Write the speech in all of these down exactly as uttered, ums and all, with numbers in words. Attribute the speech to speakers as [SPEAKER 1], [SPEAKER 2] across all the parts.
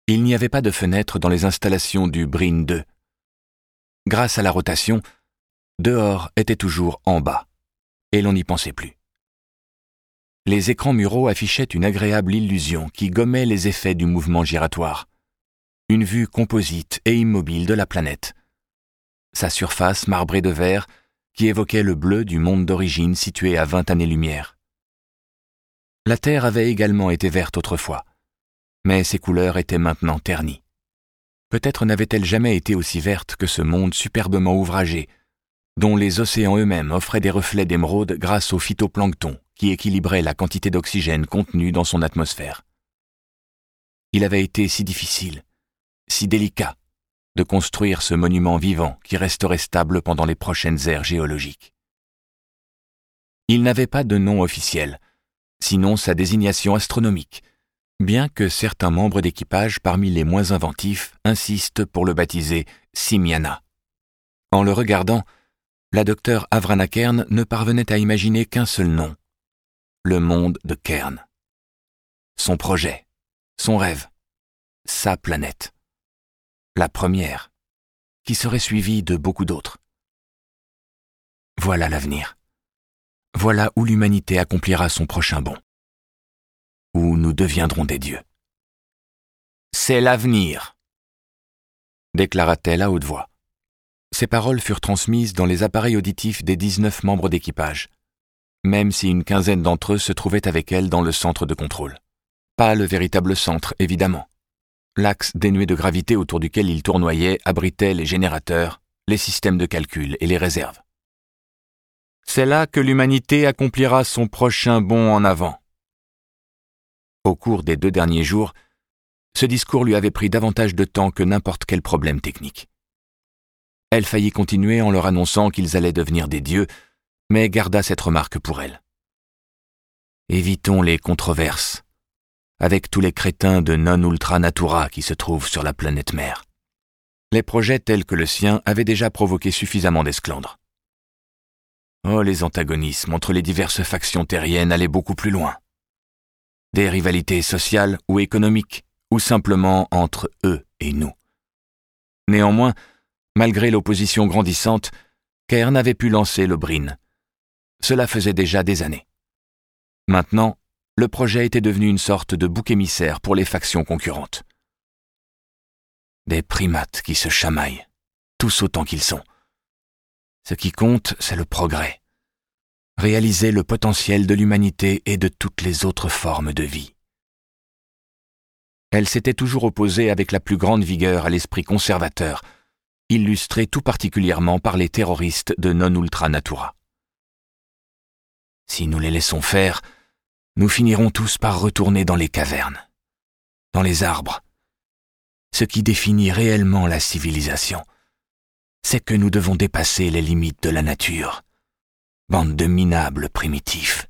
[SPEAKER 1] Il n'y avait pas de fenêtre dans les installations du Brin deux. Grâce à la rotation, dehors était toujours en bas, et l'on n'y pensait plus. Les écrans muraux affichaient une agréable illusion qui gommait les effets du mouvement giratoire. Une vue composite et immobile de la planète. Sa surface marbrée de vert qui évoquait le bleu du monde d'origine situé à vingt années-lumière. La Terre avait également été verte autrefois, mais ses couleurs étaient maintenant ternies. Peut-être n'avait-elle jamais été aussi verte que ce monde superbement ouvragé, dont les océans eux-mêmes offraient des reflets d'émeraude grâce au phytoplancton qui équilibrait la quantité d'oxygène contenue dans son atmosphère. Il avait été si difficile, si délicat, de construire ce monument vivant qui resterait stable pendant les prochaines ères géologiques. Il n'avait pas de nom officiel, sinon sa désignation astronomique, bien que certains membres d'équipage parmi les moins inventifs insistent pour le baptiser Simiana. En le regardant, la docteure Avrana Kern ne parvenait à imaginer qu'un seul nom, le monde de Kern. Son projet, son rêve, sa planète. La première, qui serait suivie de beaucoup d'autres. Voilà l'avenir. Voilà où l'humanité accomplira son prochain bond. Où nous deviendrons des dieux. C'est l'avenir, déclara-t-elle à haute voix. Ces paroles furent transmises dans les appareils auditifs des dix-neuf membres d'équipage, même si une quinzaine d'entre eux se trouvaient avec elle dans le centre de contrôle. Pas le véritable centre, évidemment. L'axe dénué de gravité autour duquel il tournoyait abritait les générateurs, les systèmes de calcul et les réserves. C'est là que l'humanité accomplira son prochain bond en avant. Au cours des deux derniers jours, ce discours lui avait pris davantage de temps que n'importe quel problème technique. Elle faillit continuer en leur annonçant qu'ils allaient devenir des dieux, mais garda cette remarque pour elle. Évitons les controverses, avec tous les crétins de non-ultra natura qui se trouvent sur la planète mère. Les projets tels que le sien avaient déjà provoqué suffisamment d'esclandre. Oh, les antagonismes entre les diverses factions terriennes allaient beaucoup plus loin. Des rivalités sociales ou économiques, ou simplement entre eux et nous. Néanmoins, malgré l'opposition grandissante, Kern avait pu lancer le Brin. Cela faisait déjà des années. Maintenant, le projet était devenu une sorte de bouc émissaire pour les factions concurrentes. Des primates qui se chamaillent, tous autant qu'ils sont. Ce qui compte, c'est le progrès. Réaliser le potentiel de l'humanité et de toutes les autres formes de vie. Elle s'était toujours opposée avec la plus grande vigueur à l'esprit conservateur, illustré tout particulièrement par les terroristes de non-ultra natura. Si nous les laissons faire, nous finirons tous par retourner dans les cavernes, dans les arbres. Ce qui définit réellement la civilisation, c'est que nous devons dépasser les limites de la nature. Bande de minables primitifs.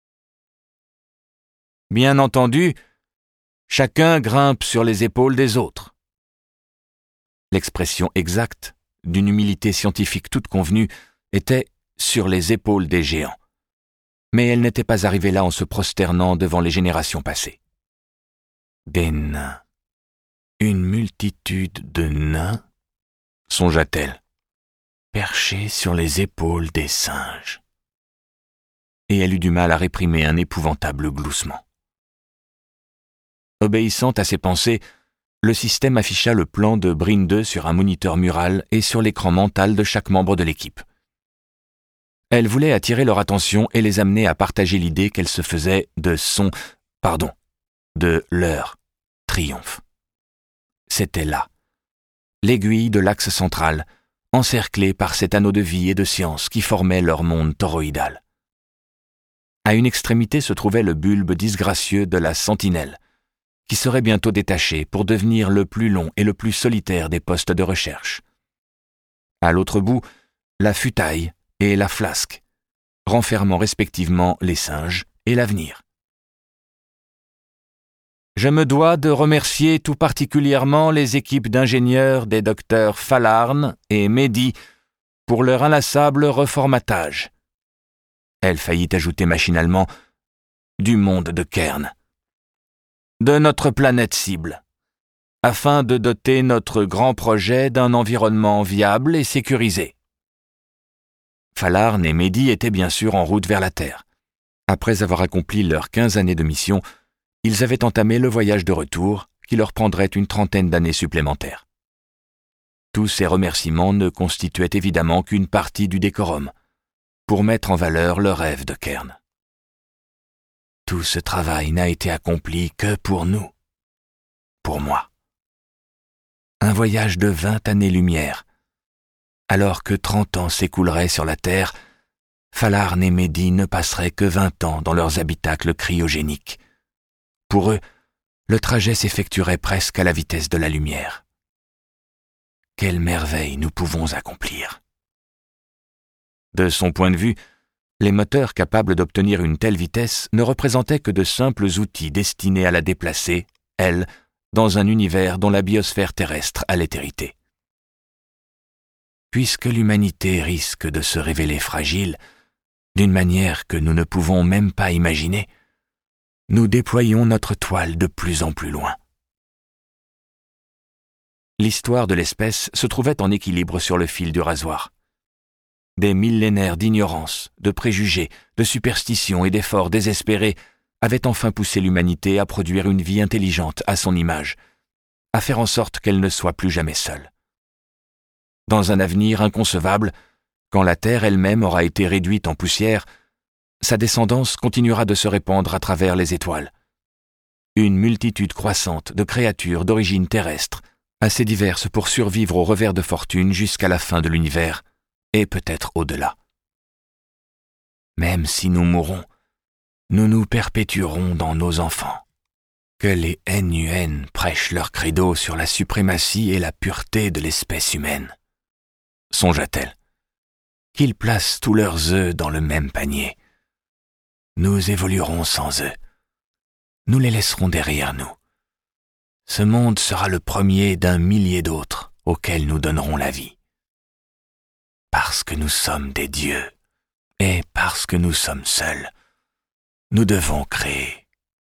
[SPEAKER 1] Bien entendu, chacun grimpe sur les épaules des autres. L'expression exacte, d'une humilité scientifique toute convenue, était « sur les épaules des géants ». Mais elle n'était pas arrivée là en se prosternant devant les générations passées. Des nains. Une multitude de nains, songea-t-elle, perchés sur les épaules des singes. Et elle eut du mal à réprimer un épouvantable gloussement. Obéissant à ses pensées, le système afficha le plan de Brin deux sur un moniteur mural et sur l'écran mental de chaque membre de l'équipe. Elle voulait attirer leur attention et les amener à partager l'idée qu'elle se faisait de son, pardon, de leur triomphe. C'était là, l'aiguille de l'axe central, encerclée par cet anneau de vie et de science qui formait leur monde toroïdal. À une extrémité se trouvait le bulbe disgracieux de la sentinelle, qui serait bientôt détaché pour devenir le plus long et le plus solitaire des postes de recherche. À l'autre bout, la futaille et la flasque, renfermant respectivement les singes et l'avenir. Je me dois de remercier tout particulièrement les équipes d'ingénieurs des docteurs Falarn et Mehdi pour leur inlassable reformatage. Elle faillit ajouter machinalement « du monde de Kern », de notre planète cible. afin de doter notre grand projet d'un environnement viable et sécurisé. Falarn et Mehdi étaient bien sûr en route vers la Terre. Après avoir accompli leurs quinze années de mission, ils avaient entamé le voyage de retour qui leur prendrait une trentaine d'années supplémentaires. Tous ces remerciements ne constituaient évidemment qu'une partie du décorum, pour mettre en valeur le rêve de Cairn. Tout ce travail n'a été accompli que pour nous, pour moi. Un voyage de vingt années-lumière, alors que trente ans s'écouleraient sur la Terre, Falarn et Mehdi ne passeraient que vingt ans dans leurs habitacles cryogéniques. Pour eux, le trajet s'effectuerait presque à la vitesse de la lumière. Quelle merveille nous pouvons accomplir! De son point de vue, les moteurs capables d'obtenir une telle vitesse ne représentaient que de simples outils destinés à la déplacer, elle, dans un univers dont la biosphère terrestre allait hériter. Puisque l'humanité risque de se révéler fragile, d'une manière que nous ne pouvons même pas imaginer, nous déployons notre toile de plus en plus loin. L'histoire de l'espèce se trouvait en équilibre sur le fil du rasoir. Des millénaires d'ignorance, de préjugés, de superstitions et d'efforts désespérés avaient enfin poussé l'humanité à produire une vie intelligente à son image, à faire en sorte qu'elle ne soit plus jamais seule. Dans un avenir inconcevable, quand la Terre elle-même aura été réduite en poussière, sa descendance continuera de se répandre à travers les étoiles. Une multitude croissante de créatures d'origine terrestre, assez diverses pour survivre au revers de fortune jusqu'à la fin de l'univers, et peut-être au-delà. Même si nous mourrons, nous nous perpétuerons dans nos enfants. Que les N U N prêchent leur credo sur la suprématie et la pureté de l'espèce humaine. Songea-t-elle. Qu'ils placent tous leurs œufs dans le même panier. Nous évoluerons sans eux. Nous les laisserons derrière nous. Ce monde sera le premier d'un millier d'autres auxquels nous donnerons la vie. Parce que nous sommes des dieux, et parce que nous sommes seuls, nous devons créer.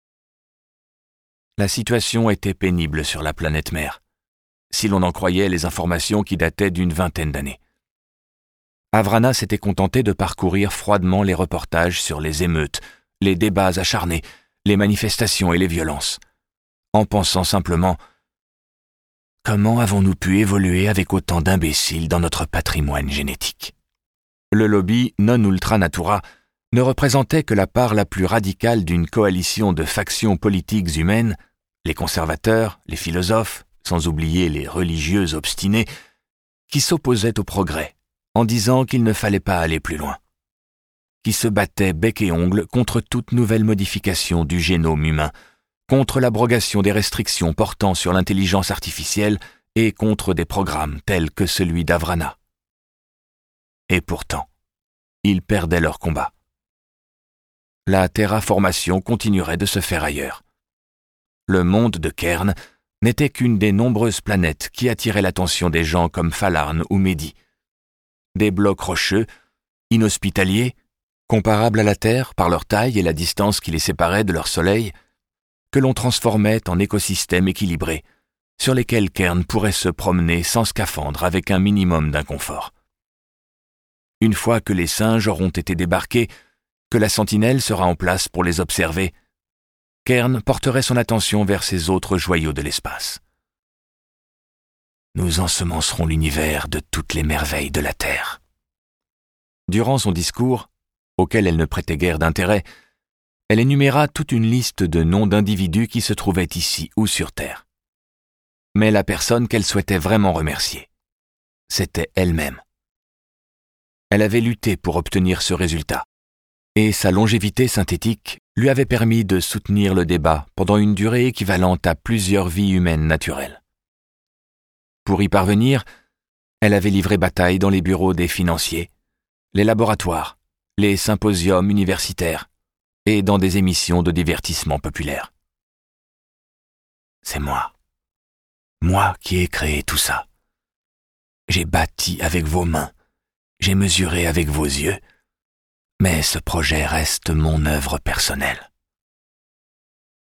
[SPEAKER 1] La situation était pénible sur la planète mère, si l'on en croyait les informations qui dataient d'une vingtaine d'années. Avrana s'était contenté de parcourir froidement les reportages sur les émeutes, les débats acharnés, les manifestations et les violences, en pensant simplement « Comment avons-nous pu évoluer avec autant d'imbéciles dans notre patrimoine génétique ?» Le lobby non ultra natura ne représentait que la part la plus radicale d'une coalition de factions politiques humaines, les conservateurs, les philosophes, sans oublier les religieux obstinés, qui s'opposaient au progrès, en disant qu'il ne fallait pas aller plus loin, qui se battaient bec et ongles contre toute nouvelle modification du génome humain, contre l'abrogation des restrictions portant sur l'intelligence artificielle et contre des programmes tels que celui d'Avrana. Et pourtant, ils perdaient leur combat. La terraformation continuerait de se faire ailleurs. Le monde de Cairn n'était qu'une des nombreuses planètes qui attiraient l'attention des gens comme Falarn ou Mehdi. Des blocs rocheux, inhospitaliers, comparables à la Terre par leur taille et la distance qui les séparait de leur soleil, que l'on transformait en écosystèmes équilibrés, sur lesquels Cairn pourrait se promener sans scaphandre avec un minimum d'inconfort. Une fois que les singes auront été débarqués, que la sentinelle sera en place pour les observer, Cairn porterait son attention vers ces autres joyaux de l'espace. Nous ensemencerons l'univers de toutes les merveilles de la Terre. Durant son discours, auquel elle ne prêtait guère d'intérêt, elle énuméra toute une liste de noms d'individus qui se trouvaient ici ou sur Terre. Mais la personne qu'elle souhaitait vraiment remercier, c'était elle-même. Elle avait lutté pour obtenir ce résultat, et sa longévité synthétique lui avait permis de soutenir le débat pendant une durée équivalente à plusieurs vies humaines naturelles. Pour y parvenir, elle avait livré bataille dans les bureaux des financiers, les laboratoires, les symposiums universitaires, et dans des émissions de divertissement populaire. C'est moi. Moi qui ai créé tout ça. J'ai bâti avec vos mains, j'ai mesuré avec vos yeux, mais ce projet reste mon œuvre personnelle.